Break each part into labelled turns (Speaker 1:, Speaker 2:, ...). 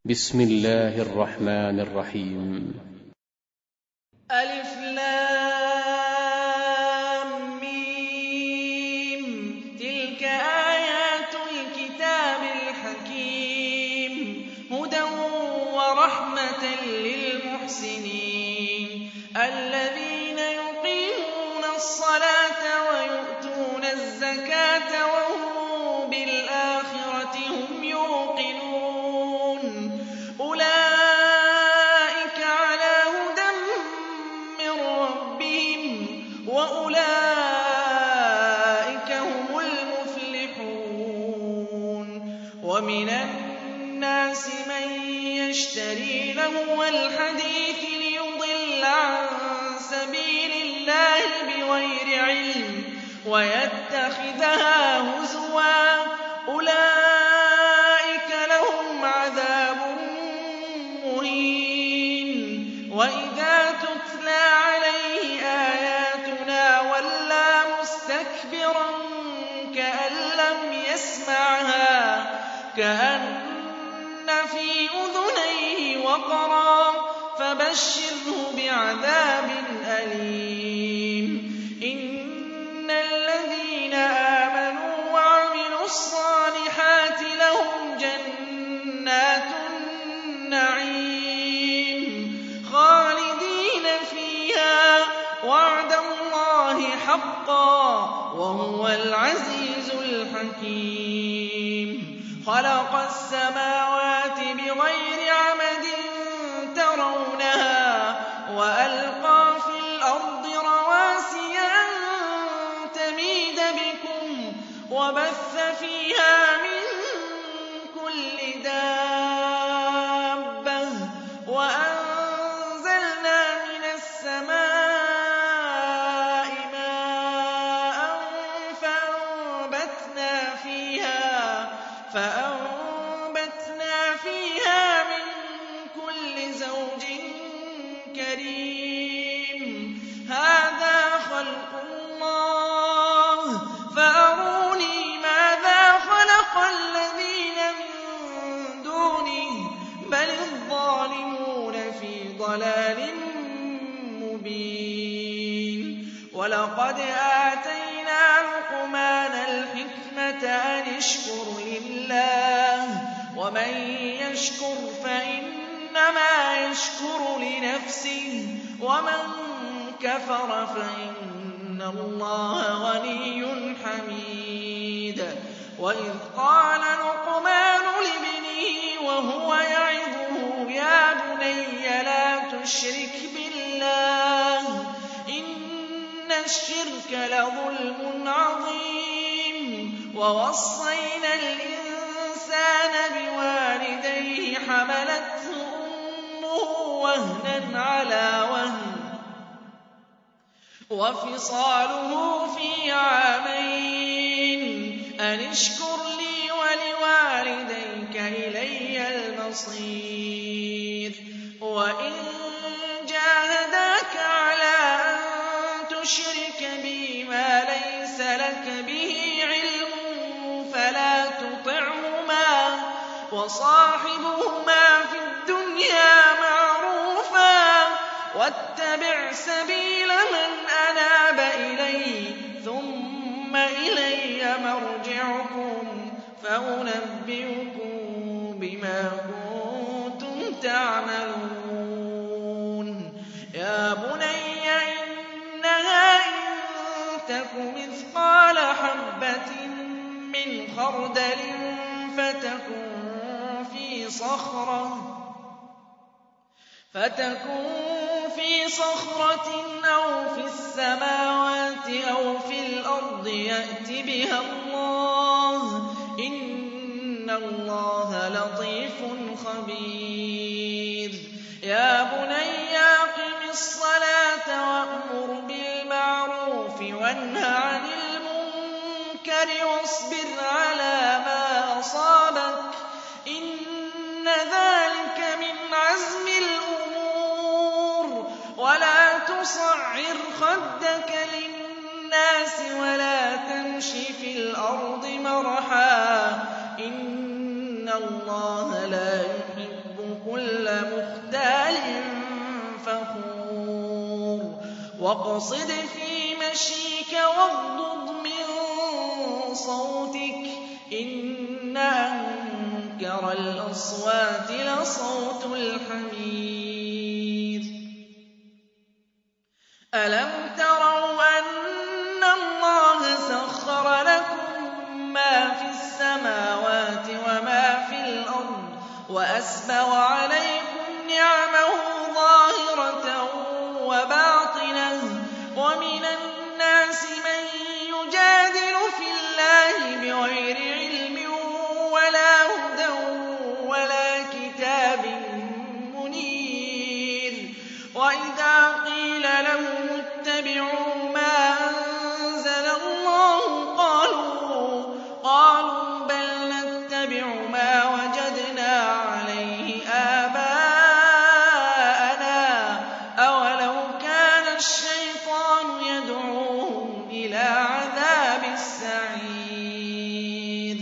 Speaker 1: بسم الله الرحمن الرحيم.
Speaker 2: ألف لام ميم. تلك آيات الكتاب الحكيم هدى ورحمة للمحسنين الذين يقيمون الصلاة ويؤتون الزكاة وهم بالآخرة هم يوقنون أولئك على هدى من ربهم وأولئك هم المفلحون ومن الناس من يشتري لهو الحديث ليضل عن سبيل الله بغير علم ويتخذها هزوا أولئك لهم عذاب مهين وإذا تتلى عليه آياتنا ولى مستكبرا كأن لم يسمعها كأن في أذنيه وقرا فبشره بعذاب أليم إن الذين آمنوا وعملوا الصالحات لهم جنات النعيم خالدين فيها وعد الله حقا وهو العزيز الحكيم خلق السماوات بغير عمد ترونها وألقى في الأرض رواسي أن تميد بكم وبث فيها من كل دابة وأنزلنا من السماء ماء فأنبتنا فيها من كل زوج كريم هذا خلق الله فأروني ماذا خلق الذين من دونه بل الظالمون في ضلال مبين ولقد آتينا لقمان الحكمة أن اشكر لله ومن يشكر فإنما يشكر لنفسه ومن كفر فإن الله غني حميد وإذ قال لقمان لابنه وهو يعظه يا بني لا تشرك بالله إن الشرك لظلم عظيم ووصينا الإنسان بوالديه حملته أمه وهنا على وهن وفصاله في عامين أن اشكر لي ولوالديك إلي المصير وإن جاهداك على أن تشرك بي ما ليس لك به علم فلا تطعهما وصاحبهما في الدنيا معروفا واتبع سبيل من أناب إلي ثم إلي مرجعكم فأنبئكم بما كنتم تعملون يا بني إنها إن تك مثقال حبة من خردل فتكن في صخرة أو في السماوات أو في الأرض يأت بها الله إن الله لطيف خبير يا بني أقم الصلاة وأمر بالمعروف وانه عن المنكر واصبر على ما أصابك إن ذلك من عزم الأمور ولا تصعر خدك للناس ولا تمش في الأرض مرحا إن الله لا يحب وَاقْصِدْ فِي مَشْيِكَ وَاغْضُضْ مِن صَوْتِكَ ۚ إِنَّ أَنكَرَ الْأَصْوَاتِ لَصَوْتُ الْحَمِيرِ. أَلَمْ تَرَوْا أَنَّ اللَّهَ سَخَّرَ لَكُم مَّا فِي السَّمَاوَاتِ وَمَا فِي الْأَرْضِ وَأَسْبَغَ عَلَيْكُمْ نِعَمَهُ ظَاهِرَةً وَبَاطِنَةً ۗ وَمِنَ النَّاسِ مَن يُجَادِلُ فِي اللَّهِ بِغَيْرِ عِلْمٍ وَلَا هُدًى وَلَا كِتَابٍ مُّنِيرٍ. وَإِذَا قِيلَ لَهُمُ اتَّبِعُوا مَا أَنزَلَ اللَّهُ قَالُوا بَلْ نَتَّبِعُ مَا وَجَدْنَا عَلَيْهِ آبَاءَنَا ۚ أَوَلَوْ كَانَ الشَّيْطَانُ يَدْعُوهُمْ إِلَىٰ عَذَابِ السَّعِيرِ.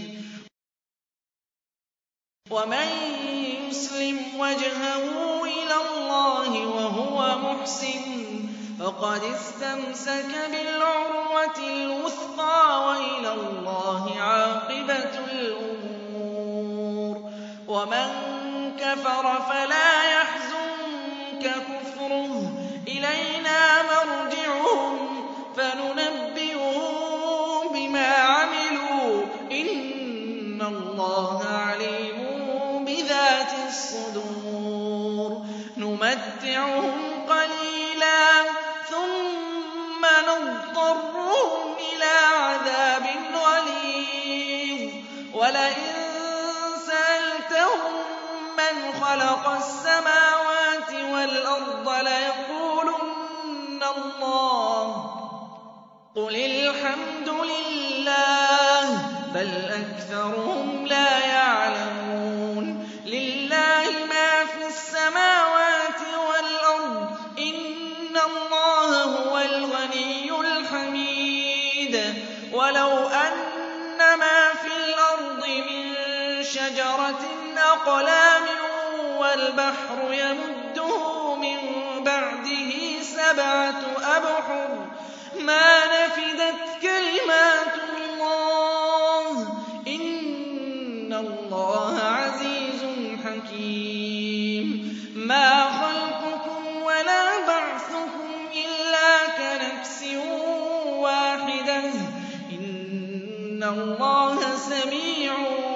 Speaker 2: وَمَن يُسْلِمْ وَجْهَهُ إِلَى اللَّهِ وَهُوَ مُحْسِنٌ فَقَدِ اسْتَمْسَكَ بِالْعُرْوَةِ الْوُثْقَىٰ ۗ وَإِلَى اللَّهِ عَاقِبَةُ الْأُمُورِ. وَمَن كَفَرَ فَلَا يَحْزُنكَ كُفْرُهُ ۚ إِلَيْنَا مَرْجِعُهُمْ فَنُنَبِّئُهُم بِمَا عَمِلُوا ۚ إِنَّ اللَّهَ عَلِيمٌ بِذَاتِ الصُّدُورِ. نُمَتِّعُهُمْ قَلِيلًا ثُمَّ نَضْطَرُّهُمْ إِلَىٰ عَذَابٍ غَلِيظٍ. وَلَئِن سَأَلْتَهُم مَّنْ خَلَقَ السَّمَاوَاتِ وَالْأَرْضَ لَيَقُولُنَّ اللَّهُ ۚ قُلِ الْحَمْدُ لِلَّهِ ۚ بَلْ أَكْثَرُهُمْ لَا يَعْلَمُونَ. لِلَّهِ مَا فِي السَّمَاوَاتِ وَالْأَرْضِ ۚ إِنَّ اللَّهَ هُوَ الْغَنِيُّ الْحَمِيدُ. وَلَوْ أَنَّ مَا في الْأَرْضِ مِن شَجَرَةٍ أَقْلَامٌ وَالْبَحْرُ يَمُدُّهُ مِن بَعْدِهِ 7 أَبْحُرٍ مَّا نَفِدَتْ كَلِمَاتُ اللَّهِ ۗ إِنَّ اللَّهَ عَزِيزٌ حَكِيمٌ. مَا خَلْقُكُمْ وَلَا بَعْثُكُمْ إِلَّا كَنَفْسٍ وَاحِدَةٍ ۗ إِنَّ اللَّهَ سَمِيعٌ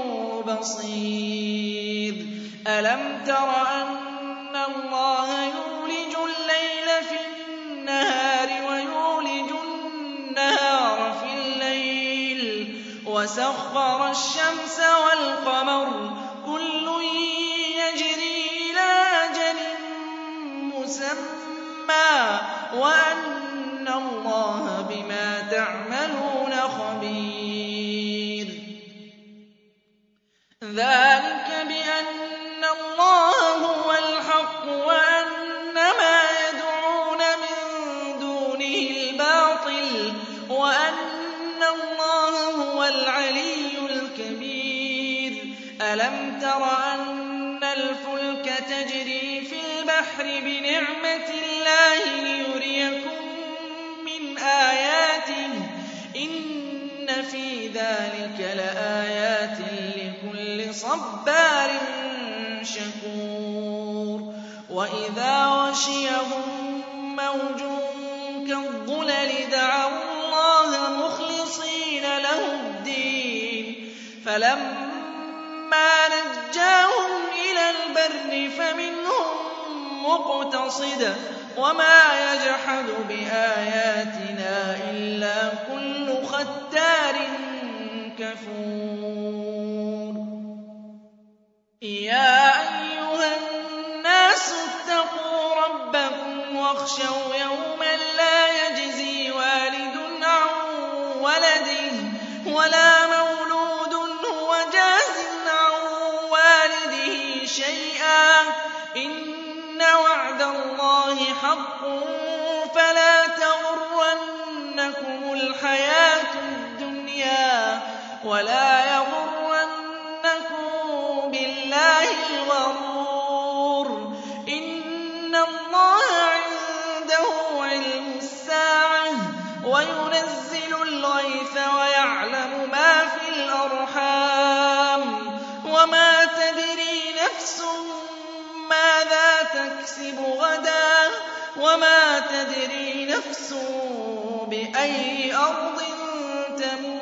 Speaker 2: بَصِيرٌ. أَلَمْ تَرَ أَنَّ اللَّهَ يُولِجُ اللَّيْلَ فِي النَّهَارِ وَيُولِجُ النَّهَارَ فِي اللَّيْلِ وَسَخَّرَ الشَّمْسَ وَالْقَمَرَ ۖ كُلٌّ يَجْرِي إِلَىٰ أَجَلٍ مُّسَمًّى ۗ وَأَنَّ اللَّهَ بِمَا تَعْمَلُونَ خَبِيرٌ. ذَٰلِكَ بِأَنَّ اللَّهَ هُوَ الْحَقُّ وَأَنَّ مَا يَدْعُونَ مِن دُونِهِ الْبَاطِلُ وَأَنَّ اللَّهَ هُوَ الْعَلِيُّ الْكَبِيرُ. أَلَمْ تَرَ أَنَّ الْفُلْكَ تَجْرِي فِي الْبَحْرِ بِنِعْمَتِ اللَّهِ لِيُرِيَكُم مِّنْ آيَاتِهِ ۚ إِنَّ فِي ذَٰلِكَ لَآيَاتٍ لِّكُلِّ صَبَّارٍ شَكُورٍ. وَإِذَا غَشِيَهُم مَّوْجٌ كَالظُّلَلِ دَعَوُا اللَّهَ مُخْلِصِينَ لَهُ الدِّينَ فَلَمَّا نَجَّاهُمْ إِلَى الْبَرِّ فَمِنْهُم مُّقْتَصِدٌ ۚ وَمَا يَجْحَدُ بِآيَاتِنَا إِلَّا كُلُّ خَتَّارٍ كَفُورٍ. يَا أَيُّهَا النَّاسُ اتَّقُوا رَبَّكُمْ وَاخْشَوْا يَوْمًا لَّا يَجْزِي وَالِدٌ عَن وَلَدِهِ وَلَا مَوْلُودٌ هُوَ جَازٍ عَن وَالِدِهِ شَيْئًا ۚ إِنَّ وَعْدَ اللَّهِ حَقٌّ فَلَا تَغُرَّنَّكُمُ الْحَيَاةُ الدُّنْيَا وَلَا يَغُرَّنَّكُم بِاللَّهِ الْغَرُورُ. إِنَّ اللَّهَ عِندَهُ عِلْمُ السَّاعَةِ نَفْسٌ مَّاذَا تَكْسِبُ غَدًا وَمَا تَدْرِي نَفْسٌ بِأَيِّ أَرْضٍ تَمُوتُ